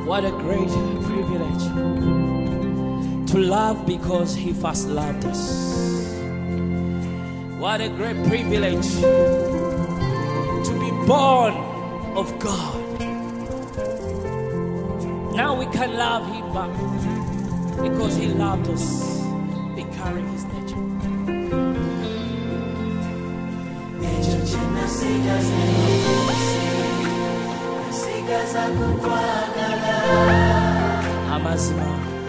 What a great privilege to love because He first loved us. What a great privilege to be born of God. Now we can love Him back because He loved us. We carry His nature. Amazima.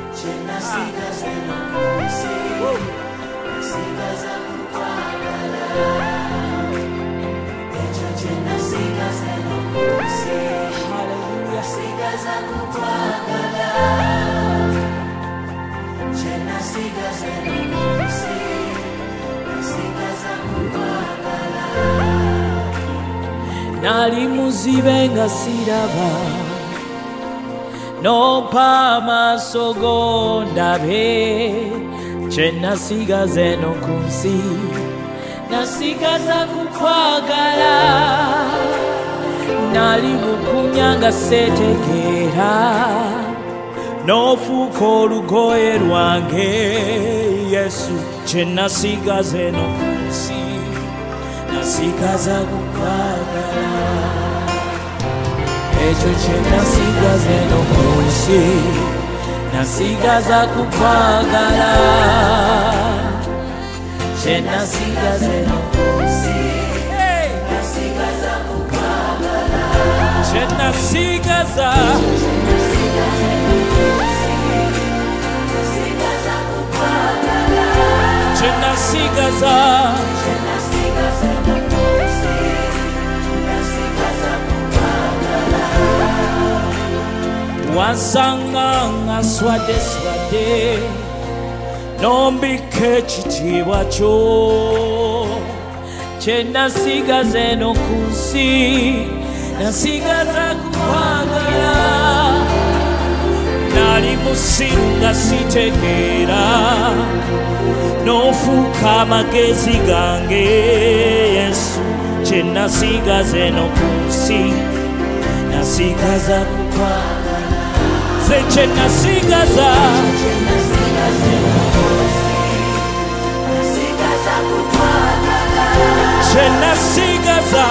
Nali muzibe nga siraba nompa amaaso go ndabe kye nasigaze no ku nsi nasigaza kukwagala nali mukunya nga seetegeera n'ofuuka olugoye lwange Yesu kye nasigaze no ku nsi nasigaza kukwagala ekyo kye nasigaze no ku nsi nasigaza kukwagala kye nasigaze no ku nsi nasigaza kukwagala kye nasigaza kye nasigaza wansanga nga swadde nombika ekitiibwa kyo kye nasigaze no ku nsi nasigaza kukwagala nali musiru nga sitegeera n'ofuuka amagezi gange Yesu kye nasigaze no ku nsi nasigaza kukwagala kye nasigaza kye nasigaza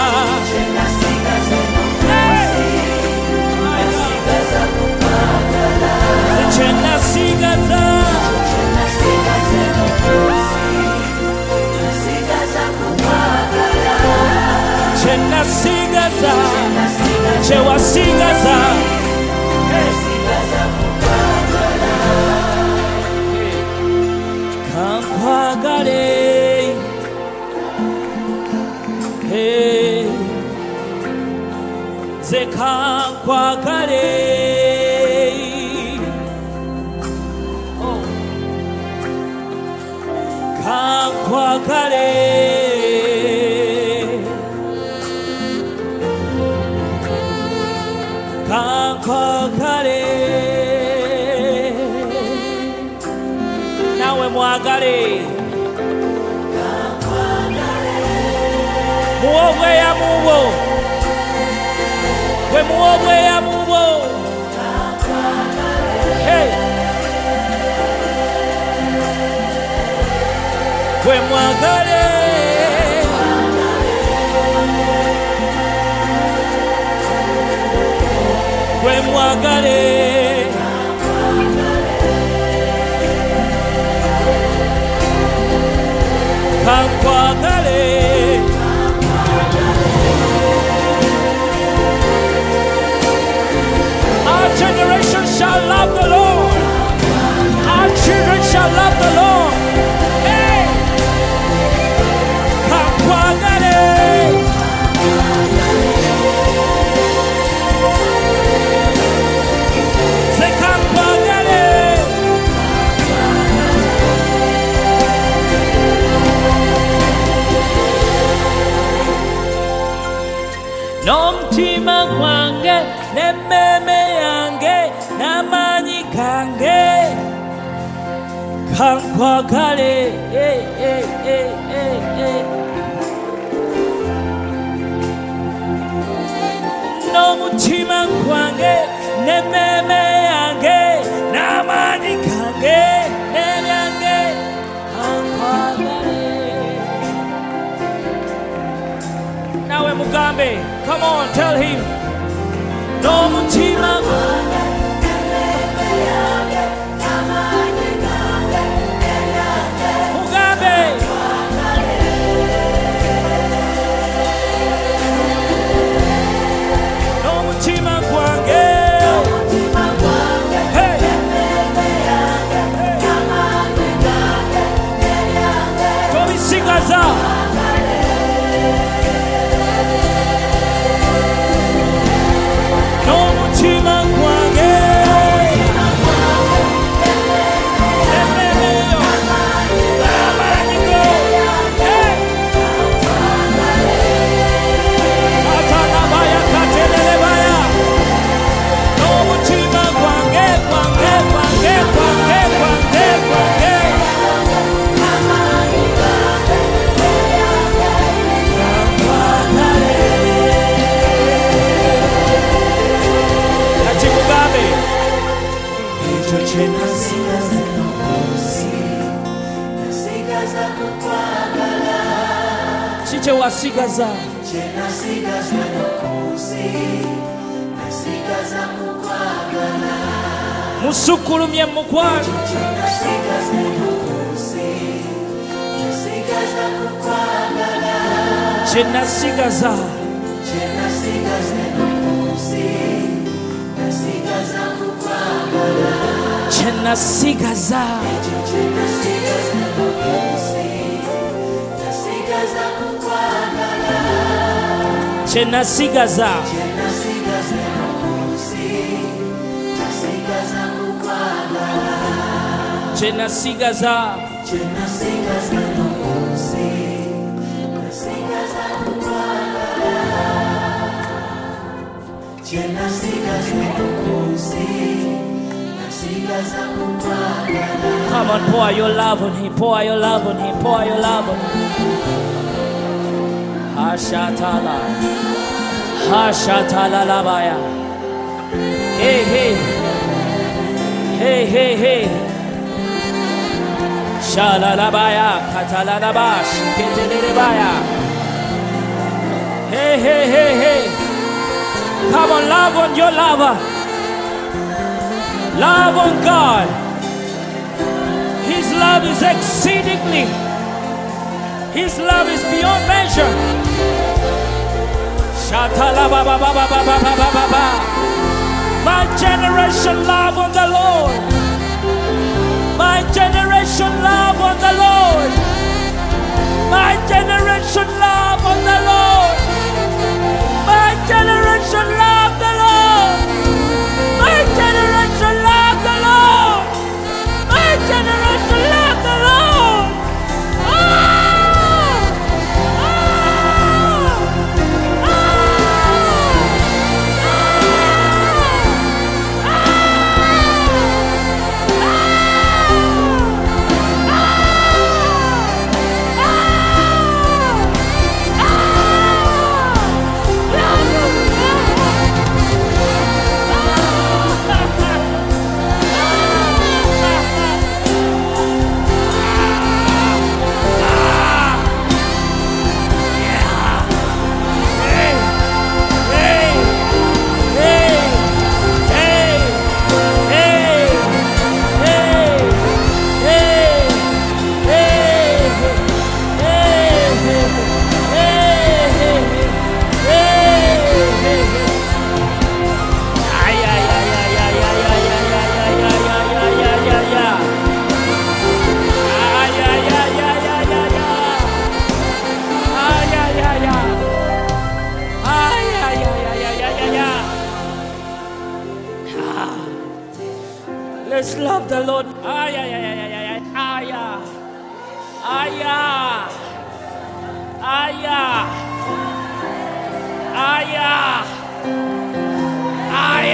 kye nasigaza kye nasigaza kye wasigaza kankwagale ze kankwagale kankwagale kankwagale nawe mwagale muwo obweyamu bwo gwe muwo obweyamu bwo gwe mwagale gwe mwagale kankwagale our generation shall love the Lord, our children shall love the Lord. Hey, kankwagale ze kankwagale n'omutima gwange n'emmeeme yange n'amaanyi gange kankwagale n'omutima gwange n'emmeeme Mugambe. Come on, tell him. No mutima Mugambe. No mutima gwange. Hey. Tobi Sigaza. Chiche wa sigaza musukulumye mukwano chenasigaza chenasigaza chenasigaza chenasigaza Come on, pour your love on him, pour your love on him, pour your love on him. Hashatala, Hashatala Labaya. Hey, hey, hey, hey, hey. Shalalabaya, Katalalabash, Ketelebaya. Hey, hey, hey, hey. Come on, love on your lover. Love on God. His love is exceedingly. His love is beyond measure. My generation love on the Lord. My generation love on the Lord. My generation love on the Lord. My generation love the Lord. My generation love the Lord. My generation love the Lord. Let's love the Lord. Ay, ay, ay, ay, ay, ay, ay, ay, ay, ay, ay,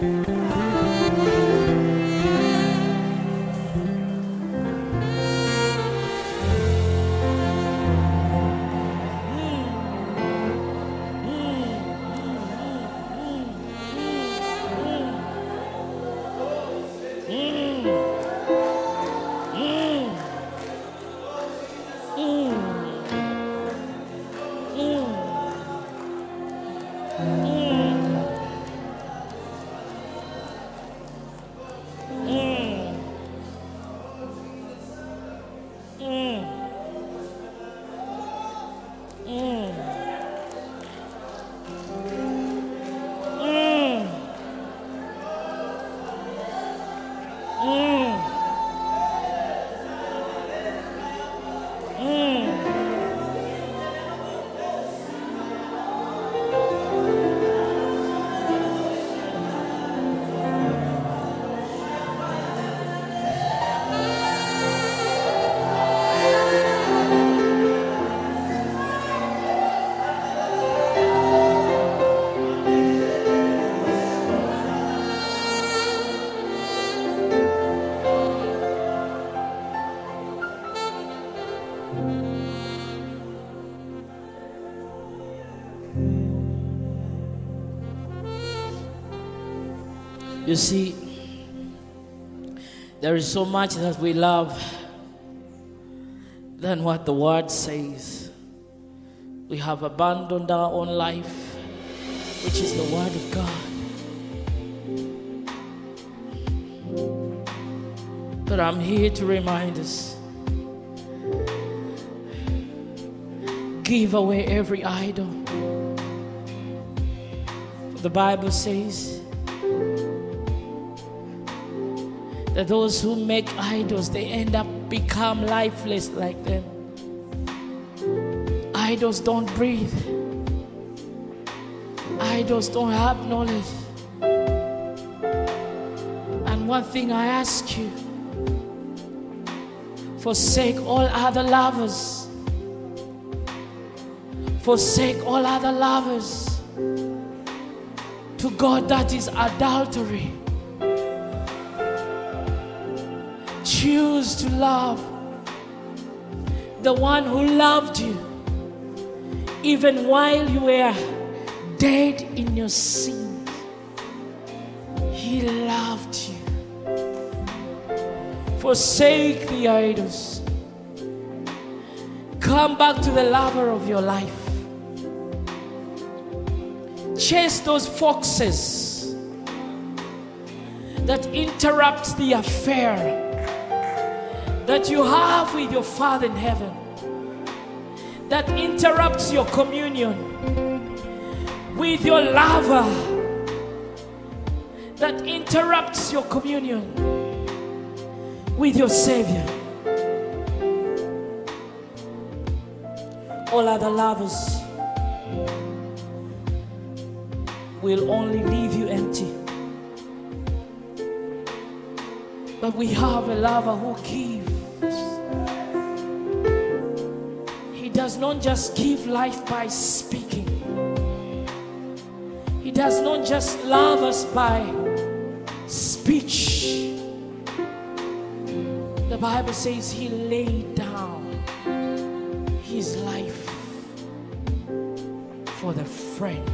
You see, there is so much that we love than what the word says. We have abandoned our own life, which is the word of God. But I'm here to remind us, give away every idol. The Bible says that those who make idols, they end up become lifeless like them. Idols don't breathe. Idols don't have knowledge. And one thing I ask you, forsake all other lovers. Forsake all other lovers to God. That is adultery. Choose to love the one who loved you even while you were dead in your sins. He loved you. Forsake the idols. Come back to the lover of your life. Chase those foxes that interrupt the affair that you have with your Father in heaven, that interrupts your communion with your lover, that interrupts your communion with your Savior. All other lovers will only leave you empty. But we have a lover who gives. He does not just give life by speaking. He does not just love us by speech. The Bible says he laid down his life for the friends.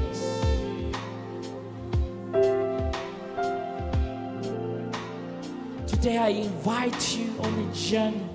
Today I invite you on a journey